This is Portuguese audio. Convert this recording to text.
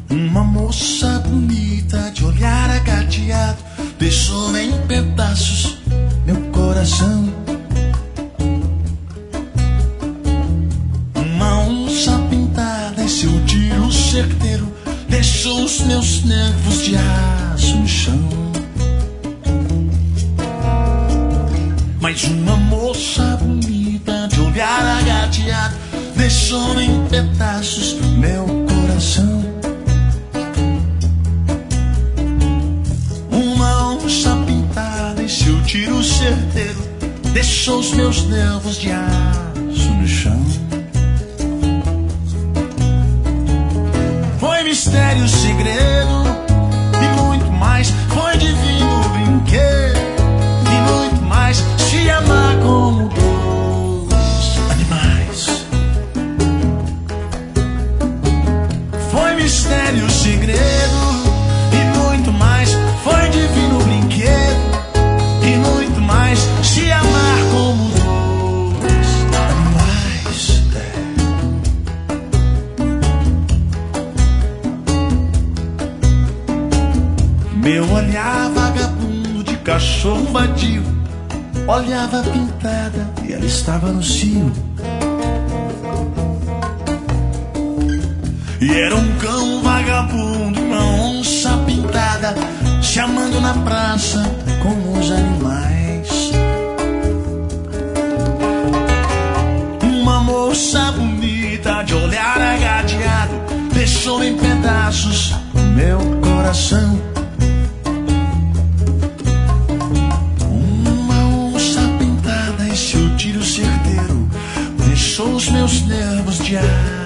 Uma moça bonita de olhar agateado deixou em pedaços meu coração. Uma onça pintada em seu tiro certeiro deixou os meus nervos de aço no chão. Mas uma moça bonita de olhar agateado deixou em pedaços meu coração. Uma onça pintada em seu tiro certeiro deixou os meus nervos de aço no chão. Foi mistério, segredo e muito mais. Foi divino brinquedo e muito mais. Se amar como dois animais. Foi mistério, segredo e muito mais. Foi divino brinquedo e muito mais. Se amar como dois animais. Meu olhar vagabundo de cachorro vadio olhava pintada e ela estava no cio. E era um cão vagabundo, uma onça pintada se amando na praça com os animais. Uma moça bonita de olhar agateado deixou em pedaços meu coração. Seu tiro certeiro deixou os meus nervos de ar